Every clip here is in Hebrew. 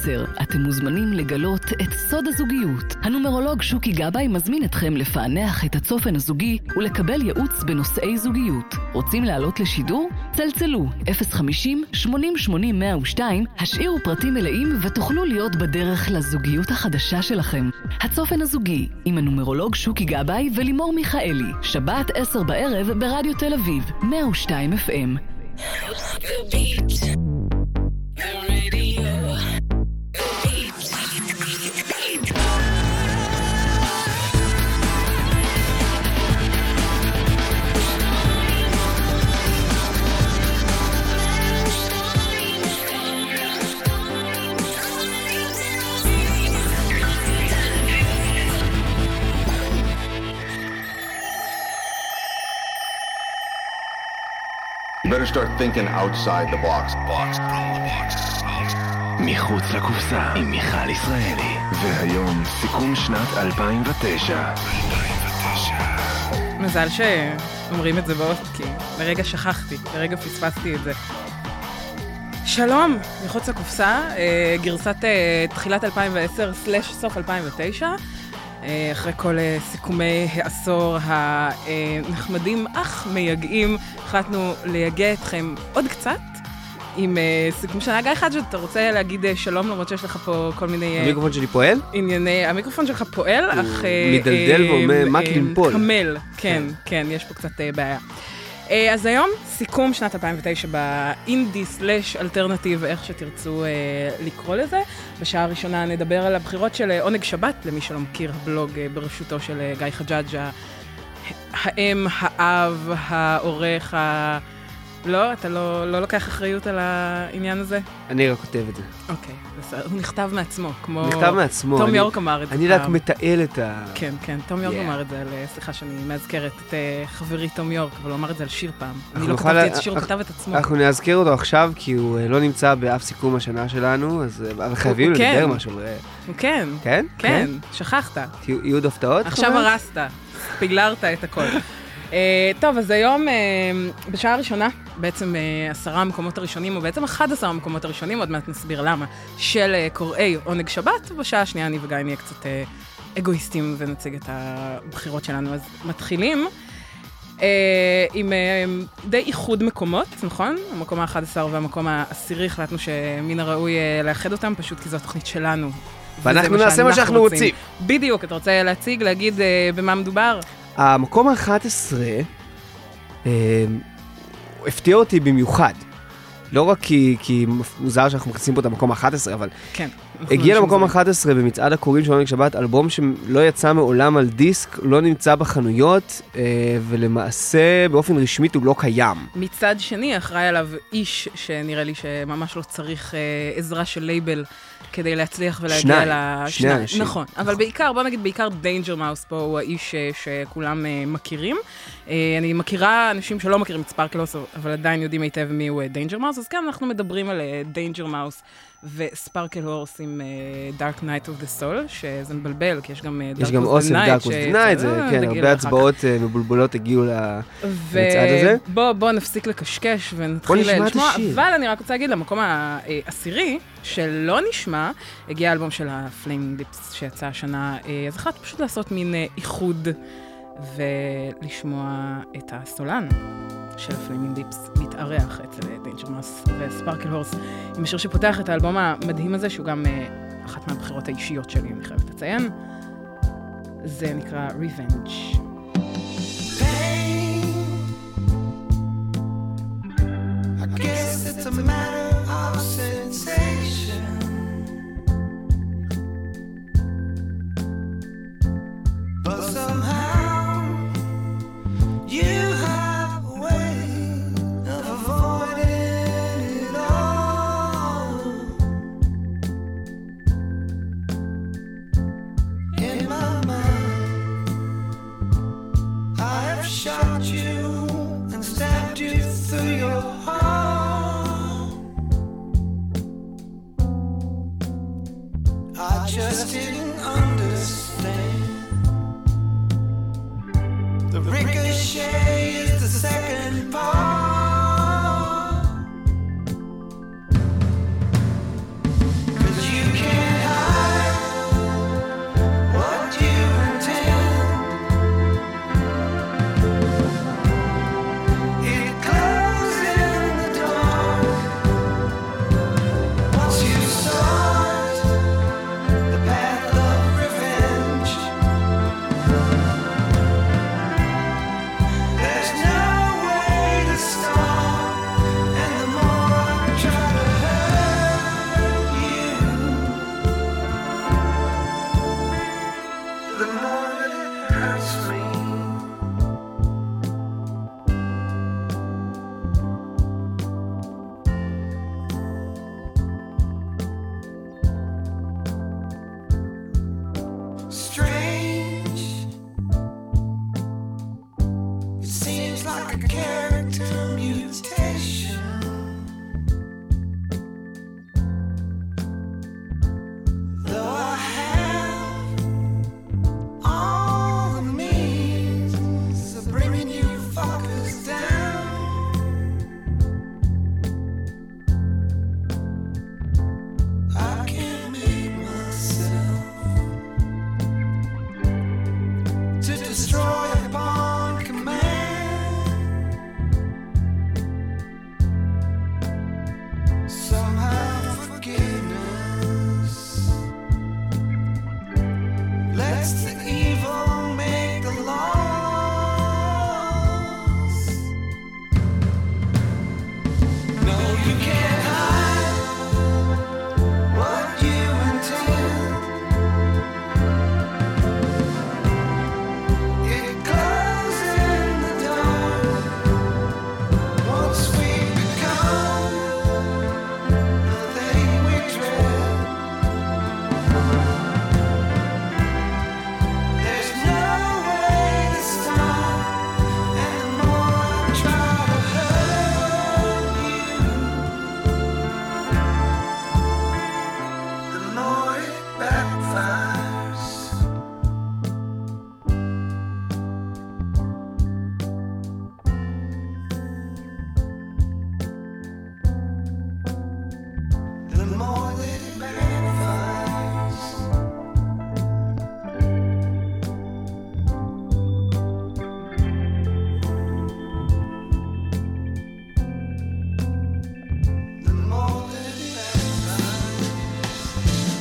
10 אתם מוזמנים לגלות את סוד הזוגיות. הנומרולוג שוקי גבאי מזמין אתכם לפענח את הצופן הזוגי ולקבל ייעוץ בנושאי זוגיות. רוצים לעלות לשידור? צלצלו 050-8080-102, השאירו פרטים מלאים ותוכלו להיות בדרך לזוגיות החדשה שלכם. הצופן הזוגי עם הנומרולוג שוקי גבאי ולימור מיכאלי, שבת 10 בערב ברדיו תל אביב 102 FM. You better start thinking outside the box. מחוץ לקופסה עם מיכל ישראלי. והיום סיכום שנת 2009. מזל שאומרים את זה בעוד, כי לרגע שכחתי, לרגע פספסתי את זה. שלום, מחוץ לקופסה, גרסת תחילת 2010/סוף 2009. אחרי כל סיכומי העשור הנחמדים אך מייגעים, החלטנו ליגע אתכם עוד קצת עם סיכום שנה. גיא אחד, שאתה רוצה להגיד שלום, למרות שיש לך פה כל מיני... המיקרופון שלי פועל? המיקרופון שלך פועל, אך... מדלדל ואומר מק למפול. קמל, כן, כן, יש פה קצת בעיה. אז היום, סיכום שנת 2009 באינדי/אלטרנטיב, איך שתרצו לקרוא לזה. בשעה הראשונה נדבר על הבחירות של עונג שבת, למי שלא מכיר, הבלוג בראשותו של גיא חג'אג', האם, האב, העורך, לא, אתה לא לוקח אחריות על העניין הזה? אני רק כותב את זה. אוקיי, בסדר. הוא נכתב מעצמו, כמו... נכתב מעצמו. תום יורק אמר את זה. אני רק מתעל את ה... כן, כן, תום יורק אמר את זה, סליחה שאני מאזכרת את חברי תום יורק, אבל הוא אמר את זה על שיר פעם. אני לא כתבתי את השיר, הוא כתב את עצמו. אנחנו נאזכר אותו עכשיו, כי הוא לא נמצא באף סיכום השנה שלנו, אז חייבים לדבר משהו. הוא כן. כן? כן, שכחת. יהיו עוד הפתעות? עכשיו הרסת, פילרת את הכל. טוב, אז היום, בשעה הראשונה, בעצם 10 המקומות הראשונים, או בעצם 11 המקומות הראשונים, עוד מעט נסביר למה, של קוראי עונג שבת, ובשעה השנייה אני וגיא נהיה קצת אגואיסטים ונציג את הבחירות שלנו. אז מתחילים עם די איחוד מקומות, נכון? המקום ה-11 והמקום ה-10, החלטנו שמן הראוי לאחד אותם, פשוט כי זו התוכנית שלנו. ואנחנו נעשה מה שאנחנו רוצים. בדיוק, אתה רוצה להציג, להגיד במה מדובר? המקום ה-11 הפתיע אותי במיוחד. לא רק כי מוזר שאנחנו מכניסים פה את המקום ה-11, אבל כן, הגיע למקום ה-11 במצעד הקוראים של עונג שבת, אלבום שלא יצא מעולם על דיסק, לא נמצא בחנויות, ולמעשה באופן רשמית הוא לא קיים. מצד שני, אחראי עליו איש שנראה לי שממש לא צריך עזרה של לייבל כדי להצליח ולהגיע שני אנשים. נכון, אבל בעיקר, בוא נגיד בעיקר דיינג'ר מאוס פה הוא האיש שכולם מכירים. אני מכירה אנשים שלא מכירים את ספארקלוס, אבל עדיין יודעים היטב מי הוא דיינג'ר מאוס, אז כן, אנחנו מדברים על דיינג'ר מאוס וספארקל הורס עם Dark Knight of the Soul, שזה מבלבל, כי יש גם יש גם אוסף Dark of the Night, זה כן, הרבה הצבעות מבולבלות הגיעו למצעד הזה. בוא נפסיק לקשקש ונתחיל לשמוע, אבל אני רק רוצה להגיד, למקום העשירי, שלא נשמע, הגיע האלבום של הפליימינג ליפס שיצא השנה, אז החלטתי פשוט לעשות מין איחוד ולשמוע את הסולן של הפליימינג ליפס מתארח אצל דיינג'ר מאוס וספארקל הורס עם השיר שפותח את האלבום המדהים הזה, שהוא גם אחת מהבחירות האישיות שלי, אני חייבת לציין. זה נקרא Revenge. I guess it's a matter of sensation. But somehow you have a way of avoiding it all. In my mind, I have shot you and stabbed you through your heart. I just didn't understand. The ricochet is the second part. 'Cause you fires. The more that it magnifies. The more that it magnifies.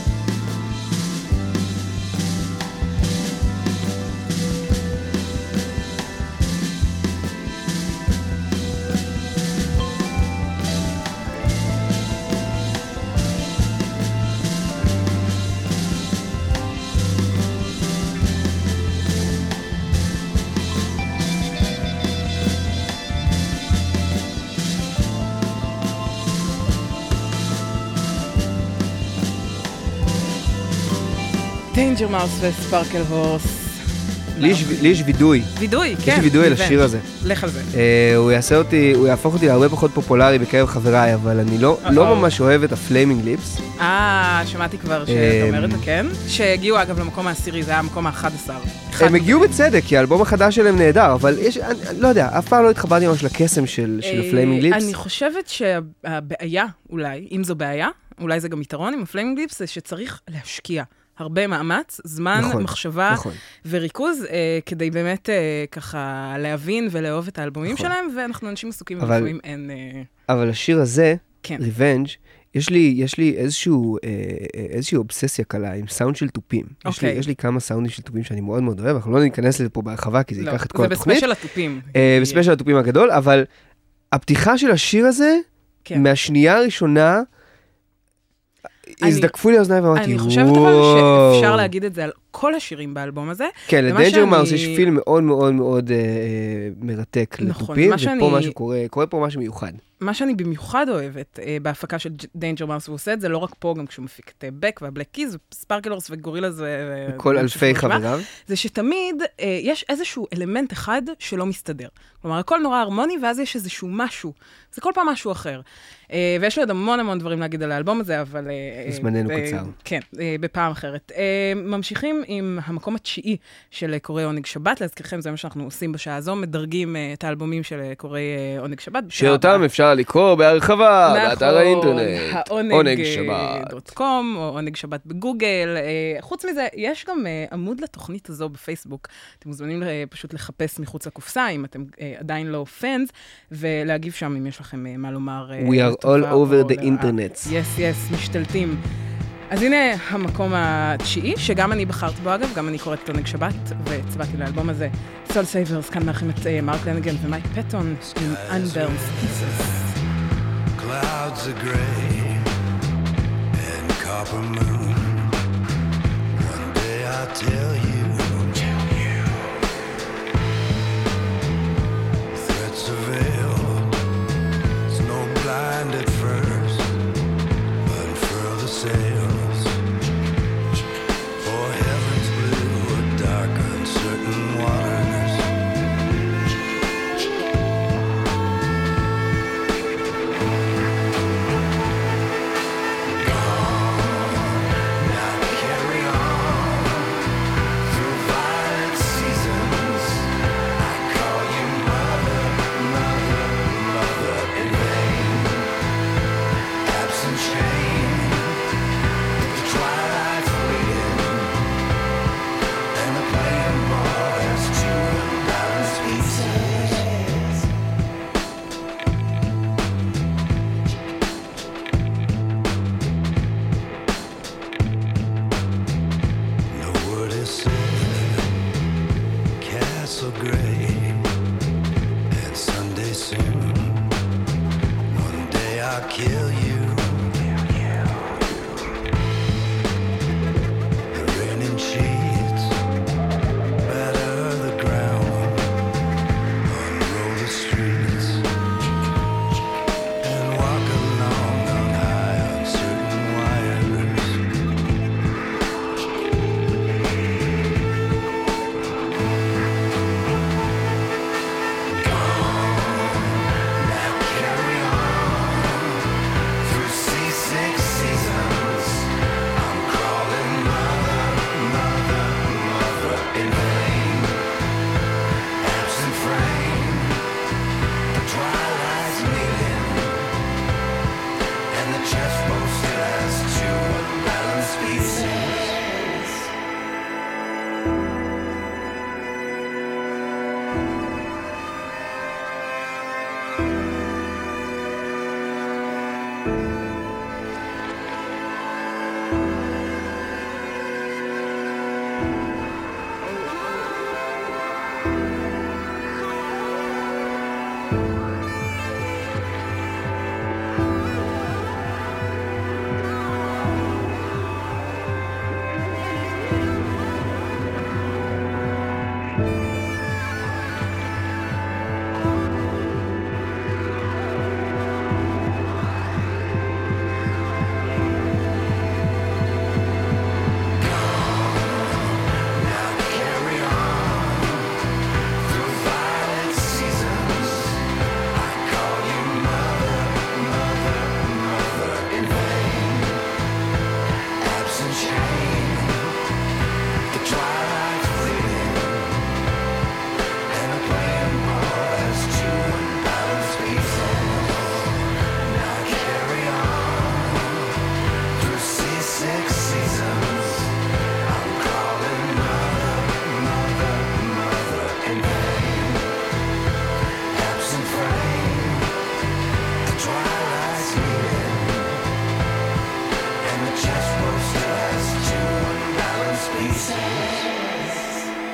דיינג'ר מאוס וספרקל הורס. לי יש וידוי. וידוי, כן. יש לי וידוי על Revenge. השיר הזה. לך על זה. הוא יהפוך אותי להרבה פחות פופולרי בקרב חבריי, אבל אני לא ממש אוהב את הפליימינג ליפס. שמעתי כבר שאתה אומר את זה, כן? שהגיעו אגב למקום העשירי, זה היה המקום ה-11. הם הגיעו בצדק, כי האלבום החדש שלהם נהדר, אבל יש, אני לא יודע, אף פעם לא התחברתי ממש לקסם של הפליימינג ליפס. אני חושבת שהבעיה, אולי, אם זו בעיה, אולי זה גם יתרון עם הפליימינג ליפס, זה שצריך להשקיע הרבה מאמץ, זמן, מחשבה וריכוז, כדי באמת ככה להבין ולאהוב את האלבומים שלהם, ואנחנו אנשים עסוקים ולפעמים אין... אבל השיר הזה, Revenge, יש לי איזושהי אובססיה קלה עם סאונד של טופים. יש לי כמה סאונדים של טופים שאני מאוד מאוד אוהב, אנחנו לא ניכנס לזה פה בהרחבה, כי זה ייקח את כל התוכנית. זה בספיישל הטופים. בספיישל הטופים הגדול, אבל הפתיחה של השיר הזה, מהשנייה הראשונה, הזדקפו לי האוזניים ואמרתי, אני חושבת אבל שאפשר להגיד את זה על כל השירים באלבום הזה. כן, לדיינג'ר מאוס יש פילם מאוד מאוד מאוד מרתק לטופים, ופה משהו קורה פה משהו מיוחד. מה שאני במיוחד אוהבת בהפקה של דיינג'ר מאוס, הוא עושה את זה לא רק פה, גם כשהוא מפיק את בק והבלק קיז, וספרקלורס וגורילאז כל אלפי חבריו. זה שתמיד יש איזשהו אלמנט אחד שלא מסתדר. כלומר, הכל נורא הרמוני, ואז יש איזשהו משהו. זה כל פעם משהו אחר. ויש לי עוד המון המון דברים להגיד על האלבום הזה, אבל... זמננו קצר. כן, בפעם אחרת. ממשיכים עם המקום התשיעי של קוראי עונג שבת. להזכירכם, זה מה שאנחנו עושים בשעה הזו, מדרגים את האלבומים של קוראי עונג שבת. שאותם אפשר לקרוא בהרחבה באתר האינטרנט. עונג שבת.com, או עונג שבת בגוגל. חוץ מזה, יש גם עמוד לתוכנית הזו בפייסבוק. אתם מוזמנים פשוט לחפש מחוץ לקופסה, אם אתם עדיין לא פאנס, ולהגיב שם אם יש לכם מה לומר. We are all over the internet. Yes, משתלטים. אז הנה המקום התשיעי, שגם אני בחרתי בו אגב, גם אני קוראת את עונג שבת, והצבעתי לאלבום הזה. סול סייברס, כאן מארחים את מרק לנגן ומייק פטון עם Unburned Pieces. Clouds are gray and copper moon. One day I'll tell you. Threats of veil. Snow blind at first, unfurl the sails. For heaven's blue or dark uncertain waters. Gone.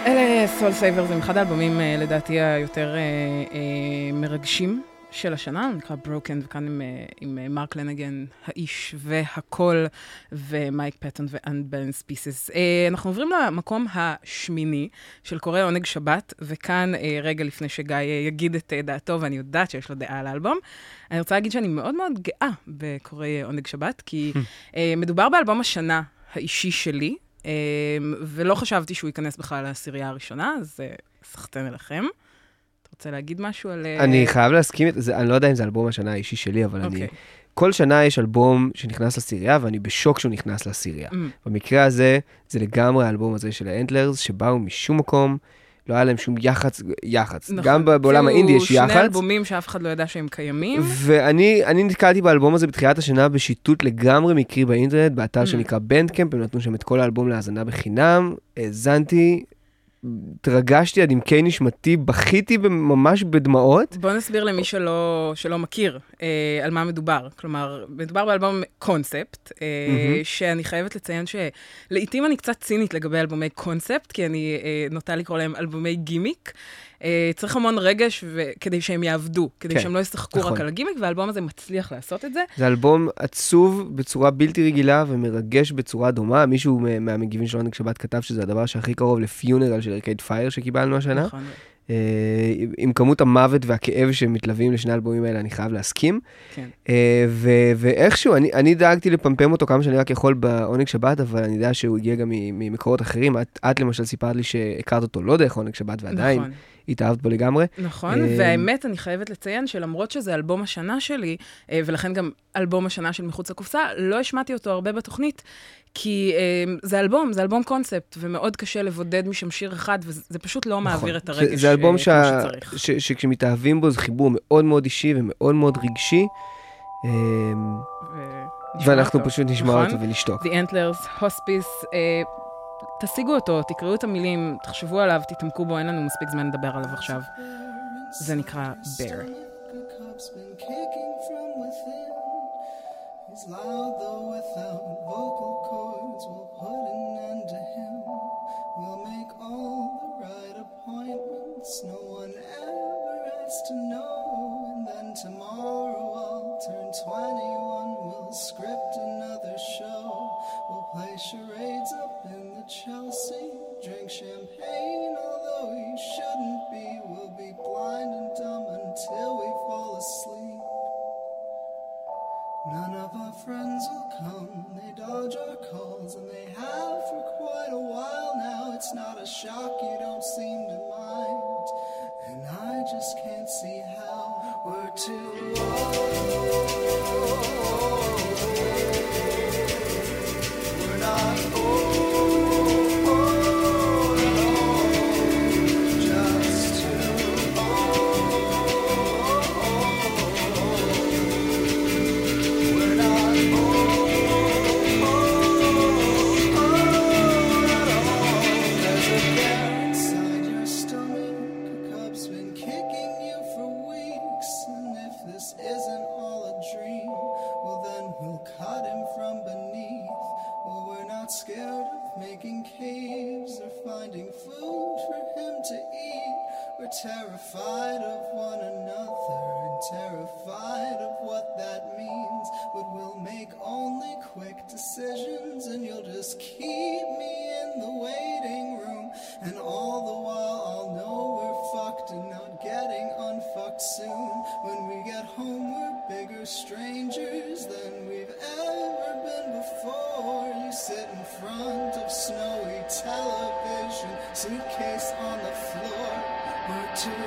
אלה סול סייברס, הם אחד האלבומים לדעתי היותר מרגשים של השנה, נקרא ברוקן, וכאן עם מרק לנגן, האיש והקול, ומייק פטון ו-Unbalanced Pieces. אנחנו עוברים למקום השמיני של קורא עונג שבת, וכאן רגע לפני שגיא יגיד את דעתו, ואני יודעת שיש לו דעה על האלבום, אני רוצה להגיד שאני מאוד מאוד גאה בקורא עונג שבת, כי מדובר באלבום השנה האישי שלי, ולא חשבתי שהוא ייכנס בכלל לעשירייה הראשונה, אז סחטן אליכם. אתה רוצה להגיד משהו על... אני חייב להסכים, אני לא יודע אם זה אלבום השנה האישי שלי, אבל אני... כל שנה יש אלבום שנכנס לעשירייה, ואני בשוק שהוא נכנס לעשירייה. במקרה הזה, זה לגמרי האלבום הזה של האנטלרס, שבאו משום מקום, לא היה להם שום יח"צ. גם בעולם האינדי יש יח"צ. שני אלבומים שאף אחד לא ידע שהם קיימים. ואני נתקלתי באלבום הזה בתחילת השנה בשיטוט לגמרי מקרי באינטרנט, באתר שנקרא בנדקאמפ, הם נתנו שם את כל האלבום להאזנה בחינם, האזנתי, התרגשתי עד עמקי נשמתי, בכיתי ממש בדמעות. בוא נסביר למי שלא מכיר על מה מדובר. כלומר, מדובר באלבום קונספט, שאני חייבת לציין שלעיתים אני קצת צינית לגבי אלבומי קונספט, כי אני נוטה לקרוא להם אלבומי גימיק. צריך המון רגש כדי שהם יעבדו, כדי שהם לא ישחקו רק על הגימיק, והאלבום הזה מצליח לעשות את זה. זה אלבום עצוב בצורה בלתי רגילה ומרגש בצורה דומה. מישהו מהמגיבים של עונג שבת כתב שזה הדבר שהכי קרוב לפיונרל של ארקייד פייר שקיבלנו השנה. נכון. עם כמות המוות והכאב שמתלווים לשני האלבומים האלה, אני חייב להסכים. כן. ואיכשהו, אני דאגתי לפמפם אותו כמה שאני רק יכול בעונג שבת, אבל אני יודע שהוא הגיע גם ממקורות אחרים. את למשל סיפרת לי שהכרת אותו לא דרך עונג שבת, ועדיין התאהבת בו לגמרי. נכון, והאמת אני חייבת לציין שלמרות שזה אלבום השנה שלי, ולכן גם אלבום השנה של מחוץ לקופסה, לא השמעתי אותו הרבה בתוכנית, כי זה אלבום קונספט, ומאוד קשה לבודד משם שיר אחד, וזה פשוט לא מעביר את הרגש זה אלבום שצריך. שכשמתאהבים בו זה חיבור מאוד מאוד אישי ומאוד מאוד רגשי, ואנחנו פשוט נשמע אותו ונשתוק. The Antlers, Hospice, תשיגו אותו, תקראו את המילים, תחשבו עליו, תתעמקו בו, אין לנו מספיק זמן לדבר עליו עכשיו. זה נקרא Bear. He's loud though without vocal cords. We'll put an end to him. We'll make all the right appointments. No one ever has to know. And then tomorrow I'll turn 21. We'll script another show. We'll play charades up in the Chelsea. Drink champagne although you shouldn't be. We'll be blind and dumb until we fall asleep. None of our friends will come, they dodge our calls, and they have for quite a while now. It's not a shock you don't seem to mind, and I just can't see how we're too old. We're not old. Terrified of one another and terrified of what that means, but we'll make only quick decisions and you'll just keep me in the waiting room, and all the while I'll know we're fucked and not getting unfucked soon. When we get home we're bigger strangers than we've ever been before. You sit in front of snowy television, suitcase on the floor. We're too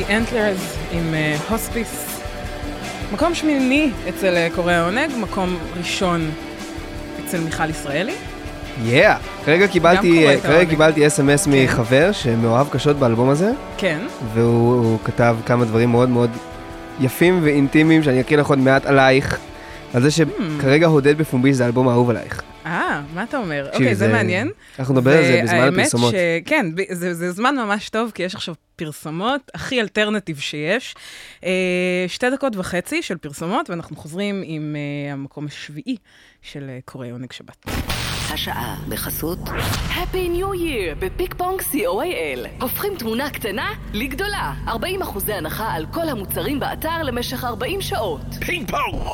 The Antlers עם הוספיס. מקום שמיני אצל קורא העונג, מקום ראשון אצל מיכל ישראלי. כרגע קיבלתי SMS מחבר שמאוהב קשות באלבום הזה. כן. והוא כתב כמה דברים מאוד מאוד יפים ואינטימיים שאני אקריא לך עוד מעט עלייך. על זה שכרגע הודד בפומבי זה האלבום האהוב עלייך. מה אתה אומר? אוקיי, זה מעניין. אנחנו נדבר על זה בזמן הפרסומות. כן, זה זמן ממש טוב, כי יש עכשיו פרסומות, הכי אלטרנטיב שיש. 2.5 דקות של פרסומות, ואנחנו חוזרים עם המקום השביעי של קורא עונג שבת. השעה בחסות Happy New Year בפיק פונג COAL. הופכים תמונה קטנה לגדולה. 40% הנחה על כל המוצרים באתר למשך 40 שעות. פינג פונג!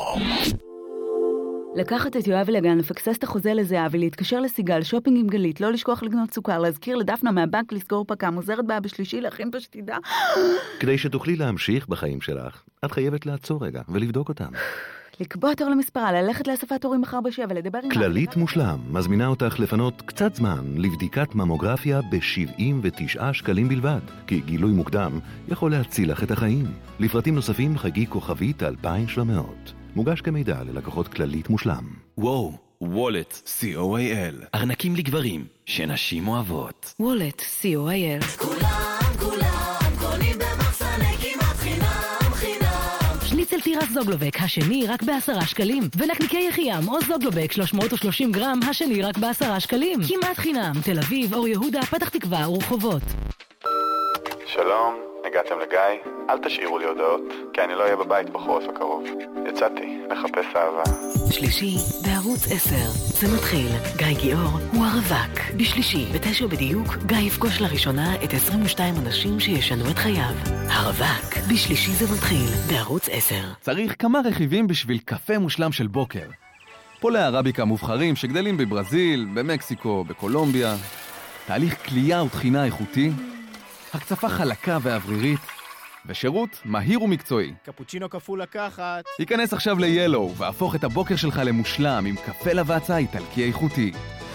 לקחת את יואב לגן, לפקסס את החוזה לזהב ולהתקשר לסיגל, שופינג עם גלית, לא לשכוח לגנות סוכר, להזכיר לדפנה מהבנק לסגור פקה, מוזרת בה בשלישי, להכין פשטידה. כדי שתוכלי להמשיך בחיים שלך, את חייבת לעצור רגע ולבדוק אותם. לקבוע תור למספרה, ללכת לאספת הורים מחר ב7, לדבר עם... כללית מושלם מזמינה אותך לפנות קצת זמן לבדיקת ממוגרפיה ב-79 שקלים בלבד, כי גילוי מוקדם יכול להציל לך את החיים. לפרטים נוספים חגי כוכבית 2700. מוגש כמידע ללקוחות כללית מושלם. וואו, וולט, COAL. ארנקים לגברים שנשים אוהבות. וולט, COAL. כולם קונים במחסני כמעט חינם. שניצל תירס זוגלובק, השני רק ב10 שקלים. ונקניקי יחיים או זוגלובק 330 גרם, השני רק ב10 שקלים. כמעט חינם, תל אביב, אור יהודה, פתח תקווה ורחובות. שלום, הגעתם לגיא. אל תשאירו לי הודעות, כי אני לא אהיה בבית בחורף הקרוב. יצאתי לחפש אהבה. שלישי, בערוץ 10. זה מתחיל. גיא גיאור הוא הרווק. בשלישי, ב9 בדיוק, גיא יפגוש לראשונה את 22 אנשים שישנו את חייו. הרווק. בשלישי זה מתחיל. בערוץ 10. צריך כמה רכיבים בשביל קפה מושלם של בוקר. פולי ערביקה מובחרים שגדלים בברזיל, במקסיקו, בקולומביה. תהליך קלייה ותחינה איכותי. הקצפה חלקה ואוורירית. ושירות מהיר ומקצועי. קפוצ'ינו כפול לקחת. היכנס עכשיו ל-Yellow והפוך את הבוקר שלך למושלם עם קפה לבצע איטלקי איכותי.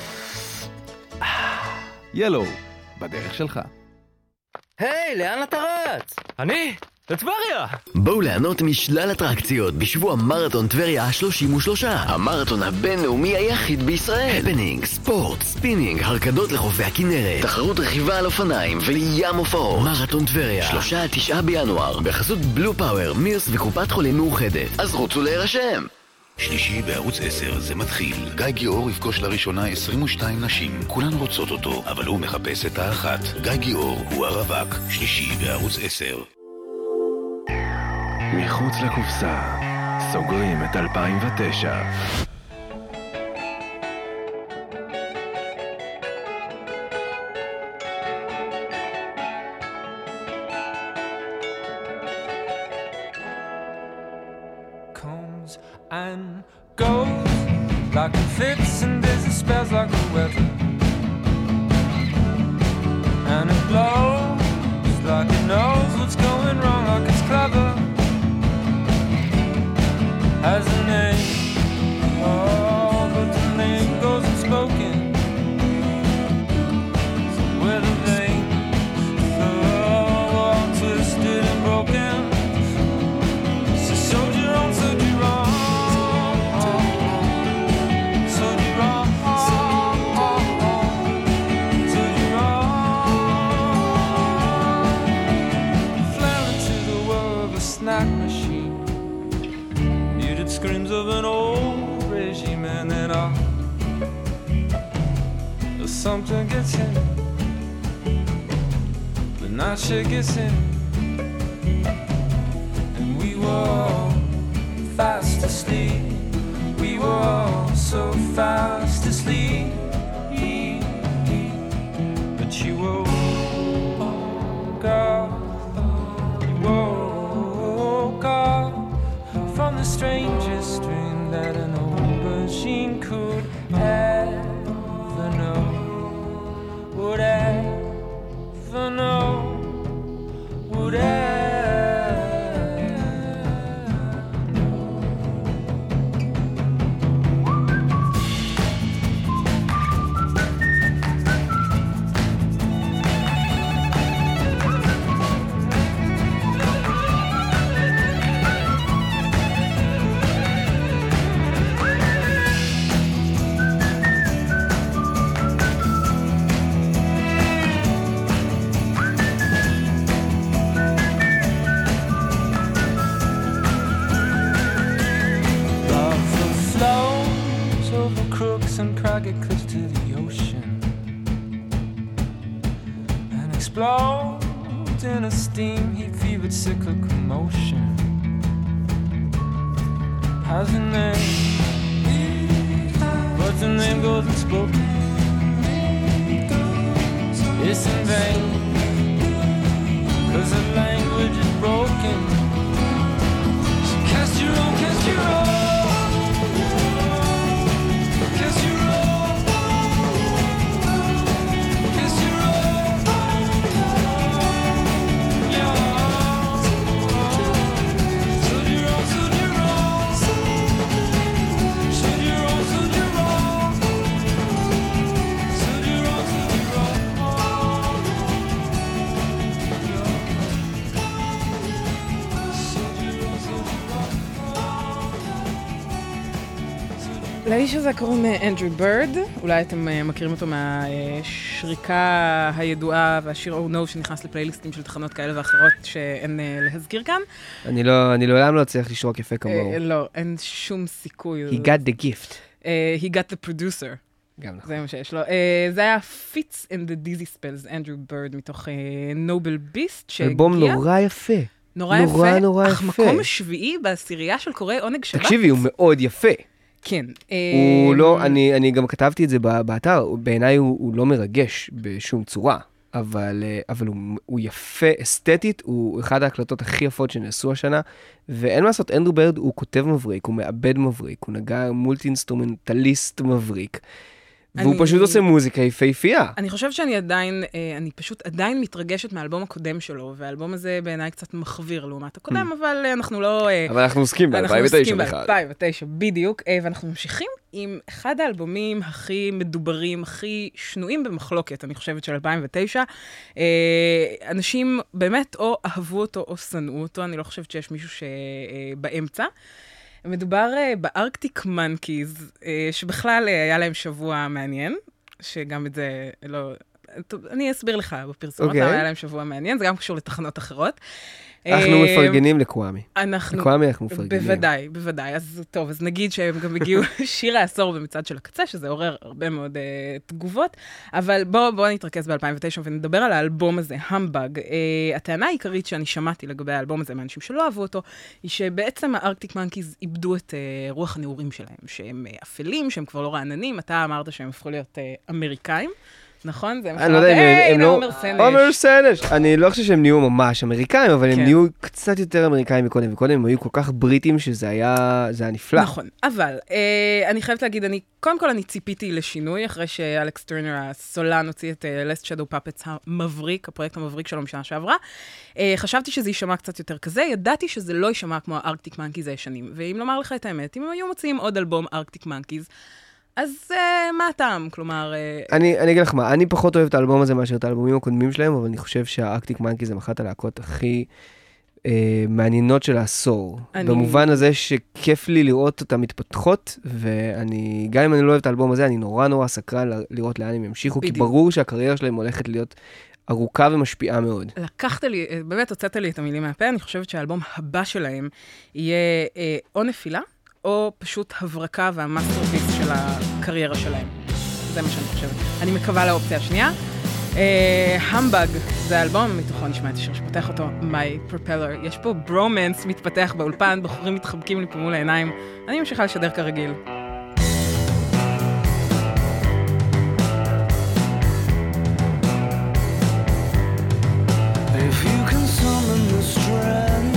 Yellow, בדרך שלך. היי, לאן אתה רץ? אני? לטבריה! בואו ליהנות משלל אטרקציות בשבוע מרתון טבריה ה-33. המרתון הבינלאומי היחיד בישראל. הפנינג, ספורט, ספינינג, הרקדות לחופי הכנרת, תחרות רכיבה על אופניים וים הופעות. מרתון טבריה, 3-9 בינואר, בחסות בלו פאוור, מירס וקופת חולים מאוחדת. אז רוצו להירשם. שלישי בערוץ 10 זה מתחיל. גיא גיאור יפגוש לראשונה 22 נשים. כולן רוצות אותו, אבל הוא מחפש את האחת. גיא גיאור הוא הרווק. שלישי בערוץ 10. מחוץ לקופסה, סוגרים את 2009. Comes and goes like it fits and busy spells like the weather, and it blows like it knows what's going wrong, like it's clever. Has a name, oh, but the name goes unspoken. So where the veins, oh, all twisted and broken. So soldier on, soldier on, soldier on, soldier on. Fell into the world of a snack machine. Screams of an old regime, and then something gets in. The night shit gets in, and we were all fast asleep. We were all so fast asleep. But you woke up, you woke up from the strangest dream that an old machine could ever know, would ever know, would ever. explodes in a steam heat fevered cyclical motion. How's your name? But the name goes unspoken. It's in vain, 'cause the language is broken. So cast your own, cast your own. Cast your own. Cast your own. Yeah. Should your own, should your own. Should your own, should your own. Should your own, should your own. לאיש הזה קוראים אנדרו בירד, אולי אתם מכירים אותו מהשריקה הידועה והשיר Oh No שנכנס לפלייליסטים של תחנות כאלה ואחרות שאין להזכיר כאן. אני לעולם לא צריך לשרוק יפה כמוהו. לא, אין שום סיכוי. He got the gift. He got the producer. גם נכון. זה מה שיש לו. זה היה Fits in the Dizzy Spells, אנדרו בירד מתוך Noble Beast שהגיע. אלבום נורא יפה. נורא יפה. נורא אך מקום השביעי בעשירייה של קוראי עונג שבת. תקשיבי, הוא מאוד יפה. כן. הוא לא, אני גם כתבתי את זה באתר, בעיניי הוא לא מרגש בשום צורה, אבל הוא יפה אסתטית, הוא אחד ההקלטות הכי יפות שנעשו השנה, ואין מה לעשות, אנדרו בירד הוא כותב מבריק, הוא מעבד מבריק, הוא נגע מולטי אינסטרומנטליסט מבריק, והוא פשוט עושה מוזיקה יפהפייה. אני חושבת שאני פשוט עדיין מתרגשת מהאלבום הקודם שלו, והאלבום הזה בעיניי קצת מחוויר לעומת הקודם, אבל אנחנו לא... אבל אנחנו עוסקים ב-2009 בכלל. אנחנו עוסקים ב-2009, בדיוק, ואנחנו ממשיכים עם אחד האלבומים הכי מדוברים, הכי שנויים במחלוקת, אני חושבת, של 2009. אנשים באמת או אהבו אותו או שנאו אותו, אני לא חושבת שיש מישהו שבאמצע. מדובר בארקטיק מנקיז, שבכלל היה להם שבוע מעניין, שגם את זה לא... אני אסביר לך בפרסומות, למה היה להם שבוע מעניין, זה גם קשור לתחנות אחרות. אנחנו מפרגנים לקוואמי. לקוואמי אנחנו מפרגנים. בוודאי, בוודאי. אז טוב, אז נגיד שהם גם הגיעו שיר העשור במצעד של הקצה, שזה עורר הרבה מאוד תגובות, אבל בואו נתרכז ב-2009 ונדבר על האלבום הזה, המבאג. הטענה העיקרית שאני שמעתי לגבי האלבום הזה מאנשים שלא אהבו אותו, היא שבעצם הארקטיק מנקיז איבדו את רוח הנעורים שלהם, שהם אפלים, שהם כבר לא רעננים, אתה אמרת שהם הפכו להיות אמריקאים. נכון? זה מה שאמרת, הנה עומר סנש. עומר סנש. אני לא חושב שהם נהיו ממש אמריקאים, אבל הם נהיו קצת יותר אמריקאים מקודם, וקודם הם היו כל כך בריטים שזה היה נפלא. נכון, אבל אני חייבת להגיד, קודם כל אני ציפיתי לשינוי, אחרי שאלכס טרנר הסולן הוציא את Last Shadow Puppets המבריק, הפרויקט המבריק שלו משנה שעברה. חשבתי שזה יישמע קצת יותר כזה, ידעתי שזה לא יישמע כמו הארקטיק מנקיז הישנים, ואם לומר לך את האמת, אם הם היו מוציאים עוד אלבום ארקטיק מנקיז, אז מה הטעם? כלומר... אני אגיד לך מה, אני פחות אוהב את האלבום הזה מאשר את האלבומים הקודמים שלהם, אבל אני חושב שהארקטיק מנקיז זה אחת הלהקות הכי מעניינות של העשור. במובן הזה שכיף לי לראות אותם מתפתחות, ואני, גם אם אני לא אוהב את האלבום הזה, אני נורא סקרן לראות לאן הם ימשיכו, כי ברור שהקריירה שלהם הולכת להיות ארוכה ומשפיעה מאוד. לקחת לי, באמת הוצאת לי את המילים מהפה, אני חושבת שהאלבום הבא שלהם יהיה או נפילה, או פשוט הברקה והמאסטרפיס של הקריירה שלהם. זה מה שאני חושבת. אני מקווה לאופציה השנייה. המבאג, זה האלבום, מתוכו נשמע את השיר שפותח אותו, My Propeller. יש פה ברומנס מתפתח באולפן, בחורים מתחבקים לי פה מול העיניים. אני ממשיכה לשדר כרגיל. If you can summon the strength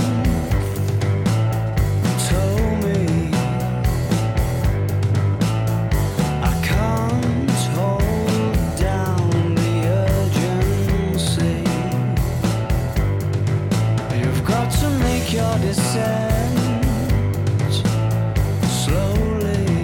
your descent slowly.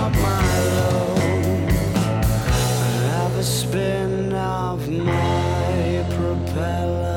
out my load. Have a spin of my propeller.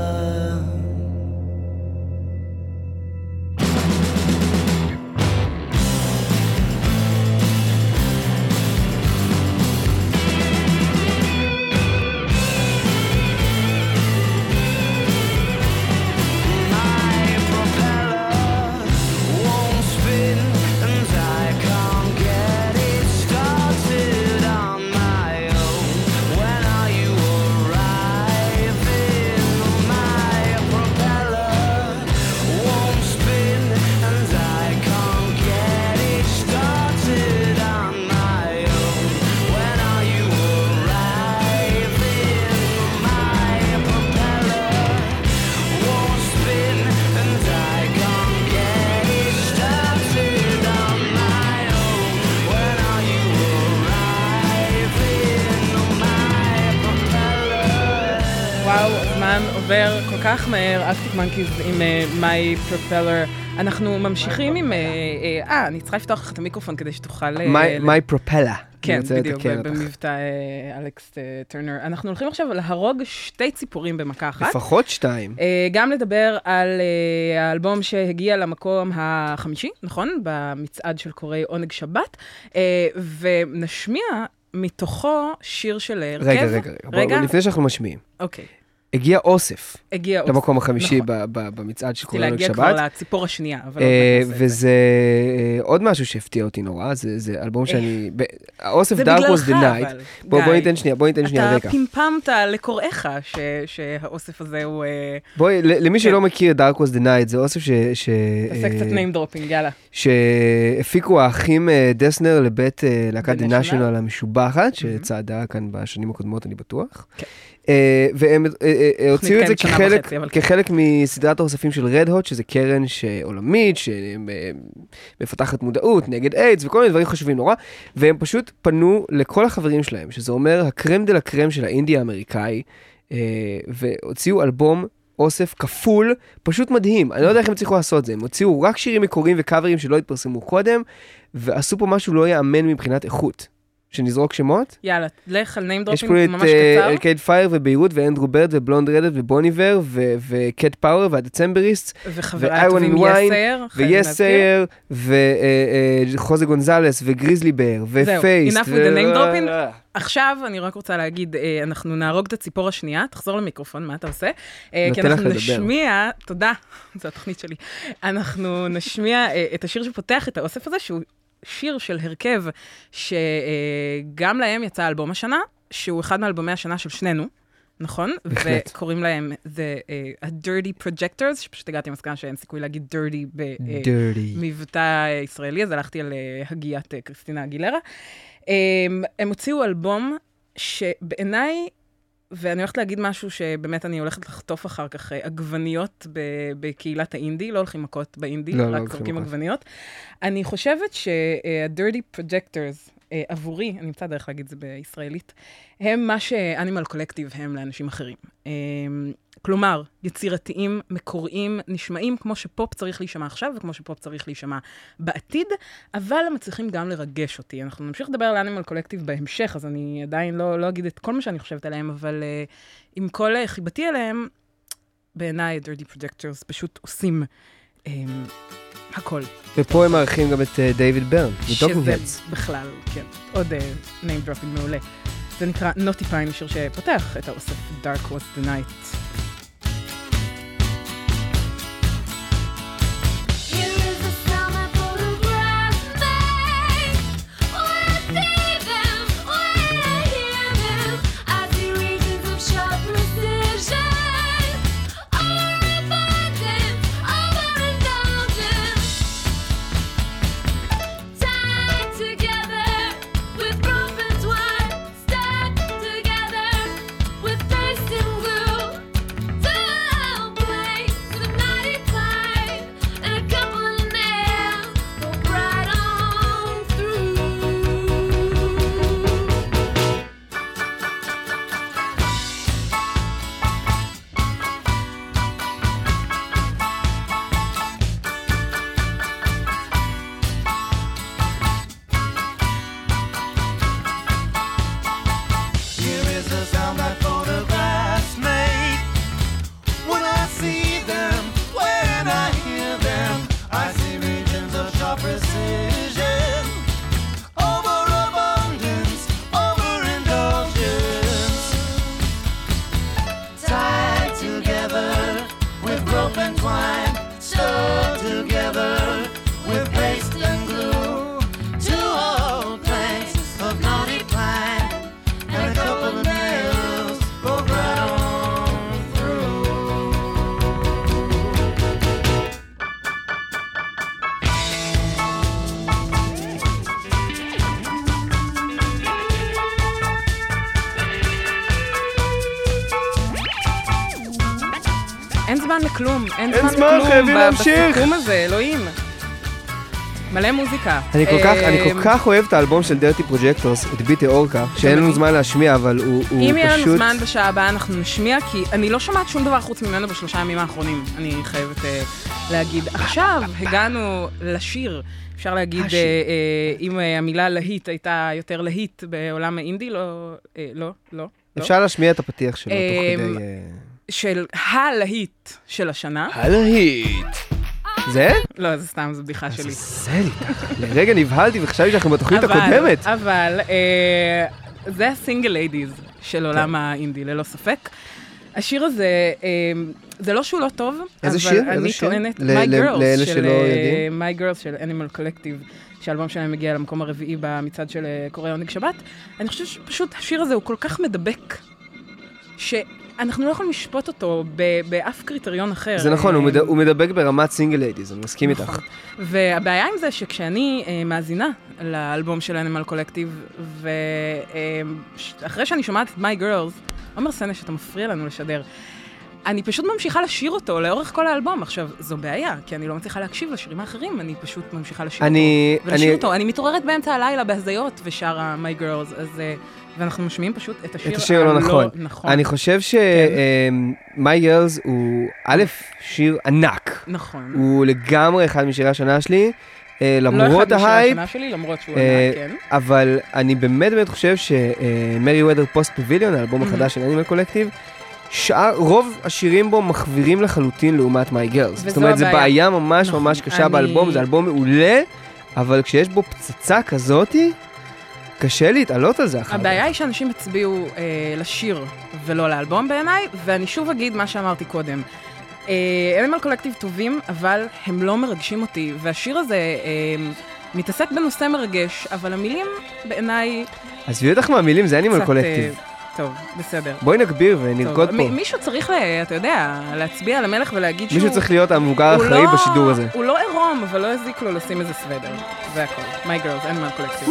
עובר כל כך מהר, ארקטיק מנקיז עם My Propeller. אנחנו ממשיכים עם... אני צריכה לפתוח לך את המיקרופון כדי שתוכל... My Propeller. כן, בדיוק, במבטא אלכס טרנר. אנחנו הולכים עכשיו להרוג 2 ציפורים במכה אחת. לפחות 2. גם לדבר על האלבום שהגיע למקום ה5, נכון? במצעד של קוראי עונג שבת. ונשמיע מתוכו שיר של הרכב. רגע. לפני שאנחנו משמיעים. אוקיי. הגיע אוסף למקום החמישי במצעד של קוראי עונג שבת. להגיע כבר לציפור השנייה. וזה עוד משהו שהפתיע אותי נורא, זה אלבום שאני... האוסף Dark Was the Night. בואי ניתן שנייה רקע. אתה פימפמת לקוראיך שהאוסף הזה הוא... בואי, למי שלא מכיר Dark Was the Night, זה אוסף עושה קצת name dropping, יאללה. שהפיקו האחים דסנר לבית להקת The National המשובחת, שצעדה כאן בשנים הקודמות, אני בטוח. כן. והם הוציאו את זה כחלק מסדרת האוספים של Red Hot, שזה קרן עולמית, שמפתחת מודעות נגד איידס, וכל מיני דברים חשובים נורא, והם פשוט פנו לכל החברים שלהם, שזה אומר הקרם דה לקרם של האינדי האמריקאי, והוציאו אלבום אוסף כפול, פשוט מדהים. אני לא יודע איך הם צריכו לעשות זה, הם הוציאו רק שירים מקוריים וקאברים שלא התפרסמו קודם, ועשו פה משהו לא יאמן מבחינת איכות. שנזרוק שמות? יאללה, לך על name dropping ממש קצר. יש פה את ארקייד פייר וביירות ואנדרו ברד ובלונד רדד ובוניבר וקט פאוור והדצמבריסט וחברה טובים יסייר ויסייר וחוזה גונזלס וגריזלי בר ופייסט. זהו, enough with the name dropping. עכשיו אני רק רוצה להגיד, אנחנו נהרוג את הציפור השנייה, תחזור למיקרופון, מה אתה עושה? כי אנחנו נשמיע, תודה, זו התוכנית שלי, אנחנו נשמיע את השיר שפותח את האוסף הזה, שהוא שיר של הרכב שגם להם יצא אלבום השנה, שהוא אחד מאלבומי השנה של שנינו, נכון? וקוראים להם ה-Dirty Projectors, שפשוט הגעתי מסקנה שאין סיכוי להגיד dirty במבטא ישראלי, אז הלכתי על הגיית קריסטינה אגילרה. הם הוציאו אלבום שבעיניי, ואני הולכת להגיד משהו שבאמת אני הולכת לחטוף אחר כך, עגבניות בקהילת האינדי, לא הולכים מכות באינדי, רק זורקים עגבניות. אני חושבת שה-Dirty Projectors, עבורי, אני מצא דרך להגיד זה בישראלית, הם מה ש-Animal Collective הם לאנשים אחרים. כלומר, יצירתיים, מקוריים, נשמעים כמו שפופ צריך להישמע עכשיו, וכמו שפופ צריך להישמע בעתיד, אבל הם מצליחים גם לרגש אותי. אנחנו נמשיך לדבר על Animal Collective בהמשך, אז אני עדיין לא אגיד את כל מה שאני חושבת עליהם, אבל עם כל חיבתי עליהם, בעיניי, Dirty Projectors פשוט עושים הכל. ופה הם מערכים גם את דיוויד ברן, מטוקינג הדס. שזה בכלל, כן, עוד name dropping מעולה. זה נקרא Notifying, שיר שפותח את האוסף Dark Was the Night. זמן לכלום, אין אין זמן זמן, לכלום חייבים להמשיך. בסיכום הזה, אלוהים. מלא מוזיקה. אני כל כך אוהב את האלבום של דרטי פרוג'קטורס, את ביטי אורקה, שאין לנו זמן להשמיע, אבל הוא פשוט... אם יהיה לנו זמן בשעה הבאה אנחנו נשמיע, כי אני לא שומעת שום דבר חוץ ממנו ב3 ימים האחרונים, אני חייבת להגיד. עכשיו הגענו לשיר, אפשר להגיד, אם המילה להיט הייתה יותר להיט בעולם האינדי, לא. אפשר להשמיע את הפתיח שלו תוך כדי... של הלהיט של השנה. הלהיט. זה? לא, זה סתם, זו בדיחה שלי. זה לי, לרגע נבהלתי וחשבתי שאנחנו בתוכנית הקודמת. אבל זה הסינגל ליידיז של עולם האינדי, ללא ספק. השיר הזה, זה לא שהוא לא טוב, איזה שיר? אבל אני טוענת, לאלה שלא יודעים. My Girls של Animal Collective, שהאלבום שלהם מגיע למקום הרביעי במצעד של קוראי עונג שבת. אני חושבת שפשוט השיר הזה הוא כל כך מדבק, אנחנו לא יכולים לשפוט אותו באף קריטריון אחר. זה נכון, הוא מדבק ברמת סינגל ליידיז, אני מסכים איתך. והבעיה עם זה שכשאני מאזינה לאלבום של Animal Collective, ואחרי שאני שומעת את My Girls, עומר סנש, שאתה מפריע לנו לשדר, אני פשוט ממשיכה לשיר אותו לאורך כל האלבום. עכשיו, זו בעיה, כי אני לא מצליחה להקשיב לשירים האחרים, אני פשוט ממשיכה לשיר אותו ולשיר אותו. אני מתעוררת באמצע הלילה בהזיות ושרה My Girls, אז... ואנחנו משמיעים פשוט את השיר הלא נכון. אני חושב ש-My Girls הוא א', שיר ענק. נכון. הוא לגמרי אחד משירי השנה שלי, למרות ההייפ. לא אחד משירי השנה שלי, למרות שהוא ענק, כן. אבל אני באמת חושב שמרי וודר פוסט פביליון, האלבום החדש של Animal Collective, רוב השירים בו מחווירים לחלוטין לעומת My Girls. זאת אומרת, זו בעיה ממש קשה באלבום, זה אלבום מעולה, אבל כשיש בו פצצה כזאתי, קשה להתעלות על זה אחר כך. הבעיה היא שאנשים הצביעו לשיר ולא לאלבום בעיניי, ואני שוב אגיד מה שאמרתי קודם. Animal Collective טובים, אבל הם לא מרגשים אותי, והשיר הזה מתעסק בנושא מרגש, אבל המילים בעיניי... אז וידך מהמילים זה Animal Collective. טוב, בסדר. בואי נגביר ונרקוד פה. מישהו צריך, אתה יודע, להצביע על המלך ולהגיד שהוא... מישהו צריך להיות המבוגר האחראי בשידור הזה. הוא לא עירום, אבל לא הזיק לו לשים איזה סוודר. זה הכל. My Girls, Animal Collective.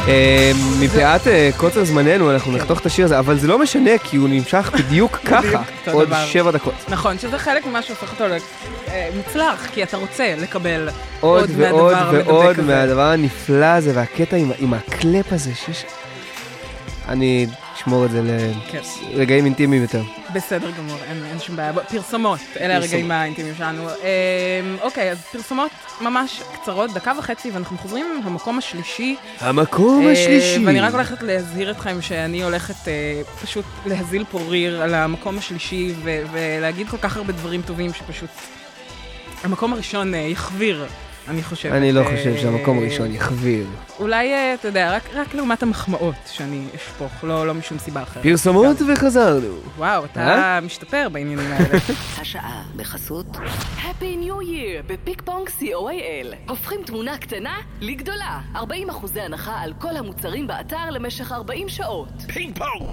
מפאת קוצר זמננו אנחנו נחתוך את השיר הזה, אבל זה לא משנה כי הוא נמשך בדיוק ככה, עוד 7 דקות. נכון, שזה חלק ממה שהופך אותו מוצלח, כי אתה רוצה לקבל עוד מהדבר ועוד ועוד המדבק הזה. מהדבר הנפלא הזה, והקטע עם הקלפ הזה שיש... אני אשמור את זה לרגעים אינטימיים יותר. בסדר גמור, אין שום בעיה. פרסומות, אלה הרגעים האינטימיים שלנו. אוקיי, אז פרסומות ממש קצרות, 1.5 דקות, ואנחנו חוזרים למקום השלישי. המקום השלישי. ואני רק הולכת להזהיר אתכם שאני הולכת פשוט להזיל פה ריר על המקום השלישי, ולהגיד כל כך הרבה דברים טובים שפשוט... המקום הראשון יחביר. אני חושבת... אני לא חושב שהמקום הראשון יחביר. אולי, אתה יודע, רק לעומת המחמאות שאני אשפוך, לא משום סיבה אחרת. פרסומות וחזרנו. וואו, אתה משתפר בעניינים האלה. השעה בחסות Happy New Year בפיק פונג COAL. הופכים תמונה קטנה לגדולה. 40% הנחה על כל המוצרים באתר למשך 40 שעות. פינג פונג!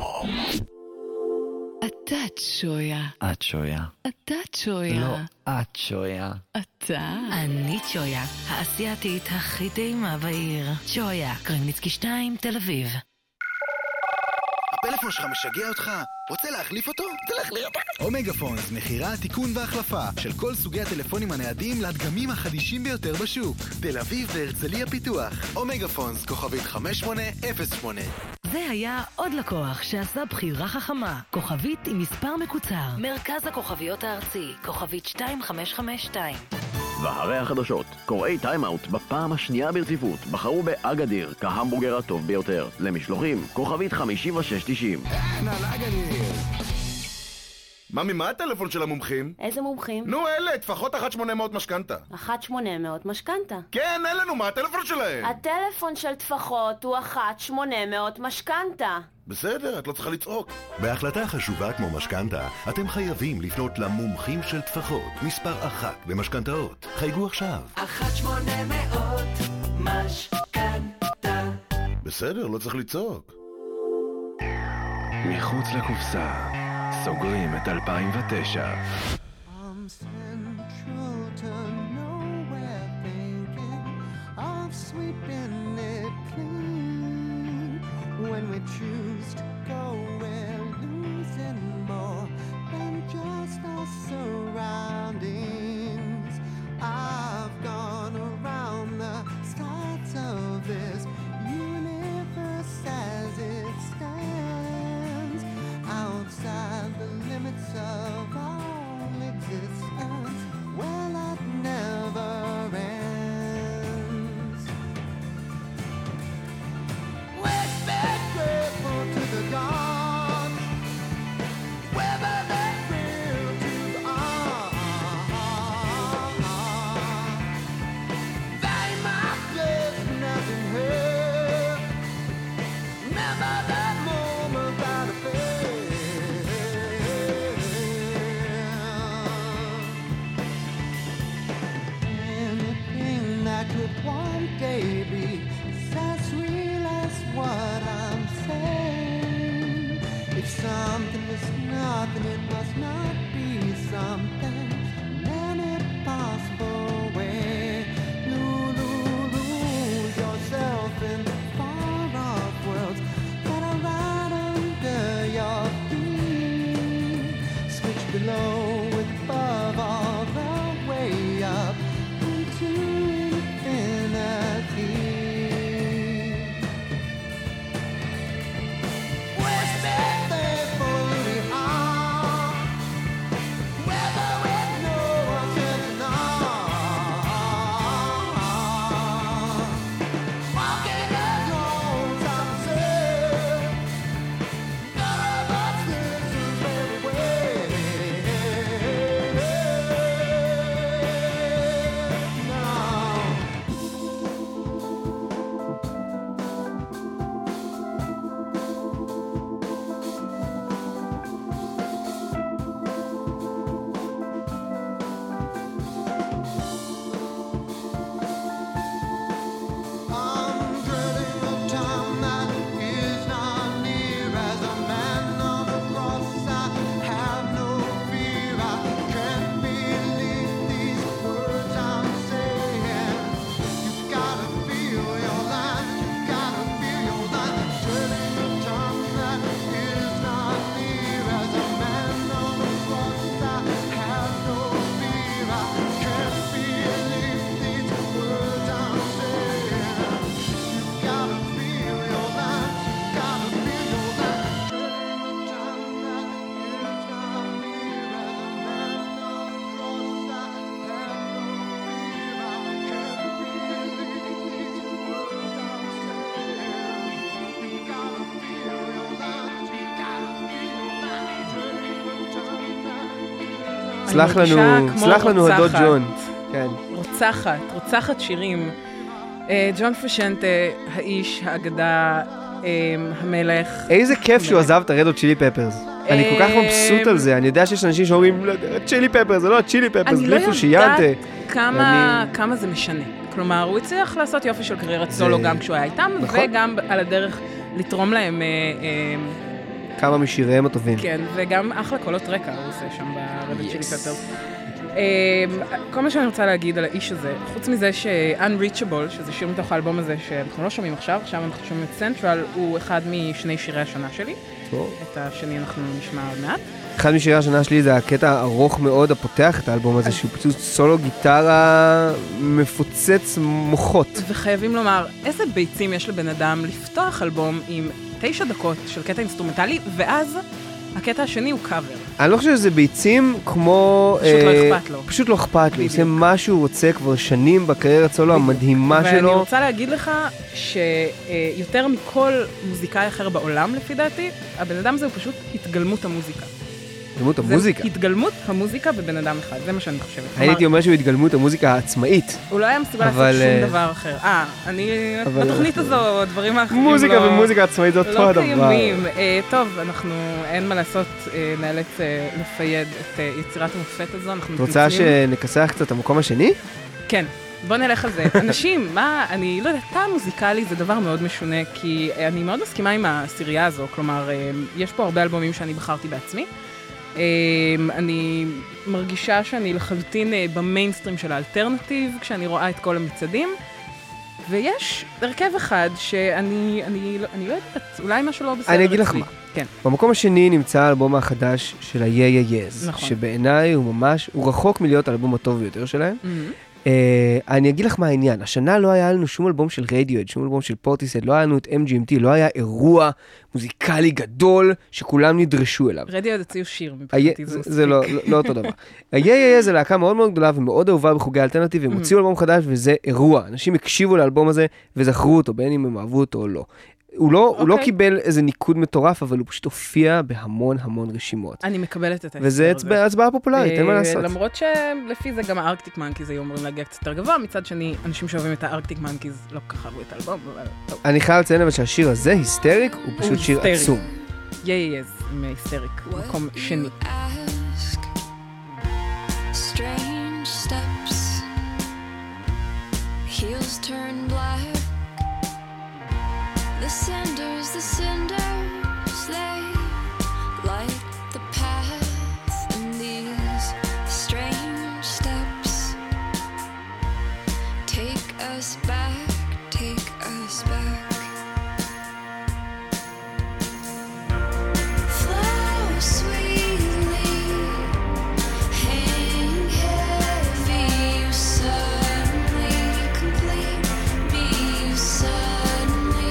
אתה צ'ויה. את שויה. אתה צ'ויה. לא, את שויה. אתה. אני צ'ויה, האסייתית הכי טעימה בעיר. צ'ויה, קרמניצקי 2, תל אביב. הפלאפון שלך משגע אותך? רוצה להחליף אותו? תלך לירדן. אומגה פונס, מכירה, תיקון והחלפה של כל סוגי הטלפונים הניידים לדגמים החדישים ביותר בשוק. תל אביב והרצליה פיתוח. אומגה פונס, כוכבית 5808. זה היה עוד לקוח שעשה בחירה חכמה. כוכבית עם מספר מקוצר. מרכז הכוכביות הארצי, כוכבית 2552. והרי החדשות, קוראי טיימאוט בפעם השנייה ברציפות בחרו באגדיר כהמבורגר הטוב ביותר. למשלוחים, כוכבית 5690. ממי, מה הטלפון של המומחים? איזה מומחים? נו, אלה, טפחות 1800 משכנתה. 1800 משכנתה? כן, אין לנו, מה הטלפון שלהם? הטלפון של טפחות הוא 1800 משכנתה. בסדר, את לא צריכה לצעוק. בהחלטה חשובה כמו משכנתה, אתם חייבים לפנות למומחים של טפחות, מספר 1 במשכנתאות. חייגו עכשיו. 1800 משכנתה. בסדר, לא צריך לצעוק. מחוץ לקופסה, סוגרים את 2009. From central to nowhere, thinking of sweeping it clean. When we choose to go, we're losing more than just our surroundings. I've gone around the sides of this universe as it stands, outside the limits of all existence. Well, that never ends. We're grateful to the gods, whether they're real to us. They might live nothing here. Remember that moment that I felt. Anything that could one day be as real as what I'm saying. If something is nothing, it must not be something in any possible way. Lose yourself in far-off worlds that are right under your feet. Switch below with above all the way up into infinity. We're faithful we are, whether we're סלח לנו הדוד ג'ון. כן. רוצחת שירים. ג'ון פרושנטה, האיש, האגדה, המלך. איזה כיף שהוא עזב את הרדות צ'ילי פפרס. אני כל כך מבסוט על זה. אני יודע שיש אנשים שאומרים, צ'ילי פפרס, זה לא הצ'ילי פפרס, אני לא יודעת כמה זה משנה. כלומר, הוא הצליח לעשות יופי של קריירת סולו גם כשהוא היה איתם, וגם על הדרך לתרום להם כמה משיריהם הטובים. כן, וגם אחלה קולות רקע הוא עושה שם ברדות צ'ילי פפרס. כל מה שאני רוצה להגיד על האיש הזה, חוץ מזה ש-Unreachable, שזה שיר מתוך האלבום הזה שאנחנו לא שומעים עכשיו אנחנו שומעים את Central, הוא אחד משני שירי השנה שלי. את השני אנחנו נשמע עוד מעט. אחד משירי השנה שלי זה הקטע הארוך מאוד הפותח את האלבום הזה, שהוא פשוט סולו גיטרה מפוצץ מוחות. וחייבים לומר, איזה ביצים יש לבן אדם לפתוח אלבום עם 9 דקות של קטע אינסטרומנטלי, ואז הקטע השני הוא קאבר. אני לא חושב שזה ביצים כמו... פשוט לא אכפת לו. פשוט לא אכפת לו. הוא עושה מה שהוא רוצה כבר שנים בקריירת סולו המדהימה שלו. ואני רוצה להגיד לך שיותר מכל מוזיקאי אחר בעולם, לפי דעתי, הבן אדם הזה הוא פשוט התגלמות המוזיקה. התגלמות המוזיקה? זה התגלמות המוזיקה בבן אדם אחד, זה מה שאני חושבת. הייתי אומר שהוא התגלמות המוזיקה העצמאית. הוא לא היה מסוגל לעשות שום דבר אחר. בתוכנית הזו, דברים האחרים מוזיקה ומוזיקה עצמאית זה אותו הדבר. לא קיימים. טוב, אנחנו, אין מה לעשות, נאלץ לפייד את יצירת המופת הזו. את רוצה שנכסח קצת המקום השני? כן. בוא נלך על זה. אנשים, אני לא יודעת, טעם מוזיקלי זה דבר מאוד משונה, כי אני מאוד מסכימה עם הסירייה הזו, כלומר, יש פה הרבה אלבומים שאני בחרתי בעצמי. אני מרגישה שאני לחלוטין במיינסטרים של האלטרנטיב, כשאני רואה את כל המצעדים, ויש הרכב אחד שאני לא יודעת, אולי משהו לא בסדר. אני אגיד לך מה. כן. במקום השני נמצא האלבום החדש של ה-Yeah, נכון. שבעיניי הוא רחוק מלהיות האלבום הטוב ביותר שלהם. אני אגיד לך מה העניין, השנה לא היה לנו שום אלבום של רדיואד, שום אלבום של פורטיסד, לא היה לנו את MGMT, לא היה אירוע מוזיקלי גדול שכולם נדרשו אליו. רדיואד הציעו שיר מבחינתי, זה מספיק. זה לא אותו דבר. ה-Yeah זה להקה מאוד מאוד גדולה ומאוד אהובה בחוגי האלטרנטיב, הם הוציאו אלבום חדש וזה אירוע, אנשים הקשיבו לאלבום הזה וזכרו אותו, בין אם הם אהבו אותו או לא. הוא לא קיבל איזה ניקוד מטורף, אבל הוא פשוט הופיע בהמון רשימות. אני מקבלת את ההסבר הזה. וזה הצבעה פופולרית, אין מה לעשות. למרות שלפי זה גם הארקטיק מנקיז היו אמורים להגיע קצת יותר גבוה, מצד שני, אנשים שאוהבים את הארקטיק מנקיז לא כל כך אהבו את האלבום, אבל טוב. אני חייב לציין אבל שהשיר הזה, היסטריק, הוא פשוט שיר עצום. Yeah, עם היסטריק, מקום שני. Strange steps, heels turn black. The cinders, they light the path, and these strange steps take us back, take us back. Flow sweetly, hang heavy, you suddenly complete me, you suddenly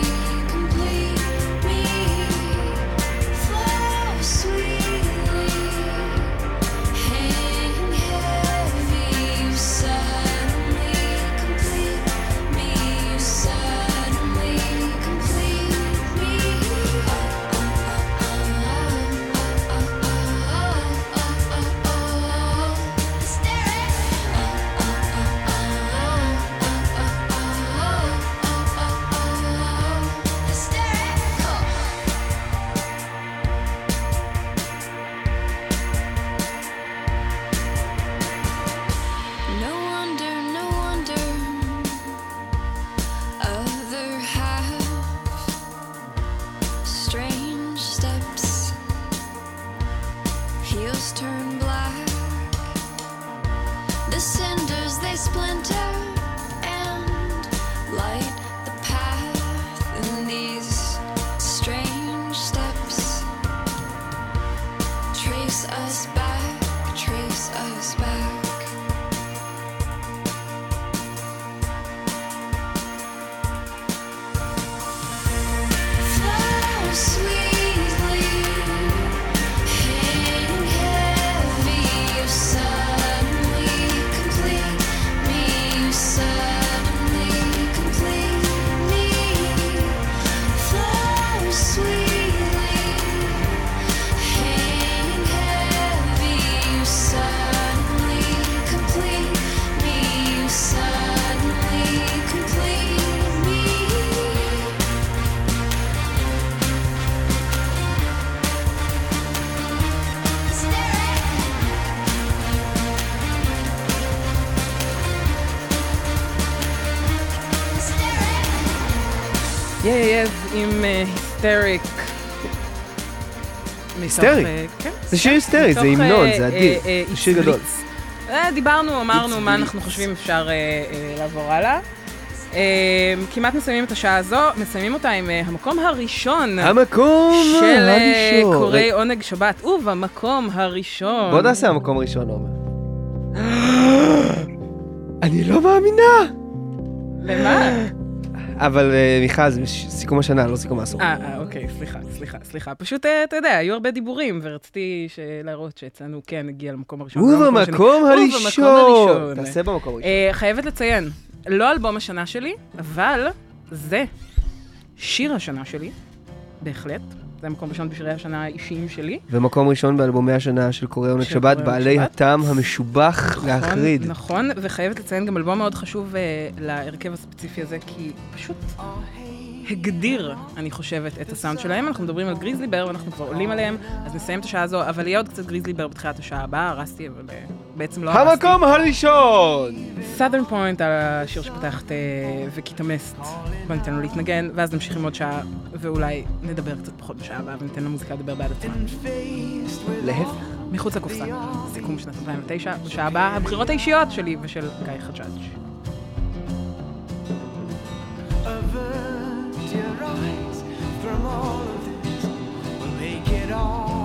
suddenly עם היסטריק. היסטריק? כן. זה שיר היסטרי, זה המנון, זה אדיר. זה שיר גדול. דיברנו, אמרנו מה אנחנו חושבים אפשר לעבור הלאה. כמעט מסיימים את השעה הזו, מסיימים אותה עם המקום הראשון. של קוראי עונג שבת. ובמקום הראשון. בוא נעשה המקום הראשון, עומר. אני לא מאמינה! למה? אבל מיכל, זה סיכום השנה, לא סיכום העשור. אוקיי, סליחה. פשוט, אתה יודע, היו הרבה דיבורים, ורציתי להראות שיצאנו, כן, הגיע למקום הראשון. ובמקום הראשון. תעשה במקום הראשון. חייבת לציין, לא אלבום השנה שלי, אבל זה שיר השנה שלי, בהחלט. זה מקום ראשון בשירי השנה האישיים שלי. ומקום ראשון באלבומי השנה של קוראי עונג שבת, בעלי הטעם המשובח להחריד. נכון, וחייבת לציין גם אלבום מאוד חשוב להרכב הספציפי הזה, כי פשוט הגדיר, אני חושבת, את הסאונד שלהם. אנחנו מדברים על גריזלי בר, ואנחנו כבר עולים עליהם, אז נסיים את השעה הזו, אבל יהיה עוד קצת גריזלי בר בתחילת השעה הבאה, הרסתי, אבל בעצם לא הרסתי. המקום הראשון! Southern Point, השיר שפתחת וקיטמסט, בוא ניתן לו להתנגן, ואז נמשיך עם עוד שעה, ואולי נדבר קצת פחות בשעה הבאה, וניתן למוזיקה לדבר בעד עצמה. להפך. מחוץ לקופסה, סיכום שנת 2009, בשעה הבאה, הבחירות האישיות שלי ושל גיא חג'אג'. Avert your eyes from all of this. We'll make it all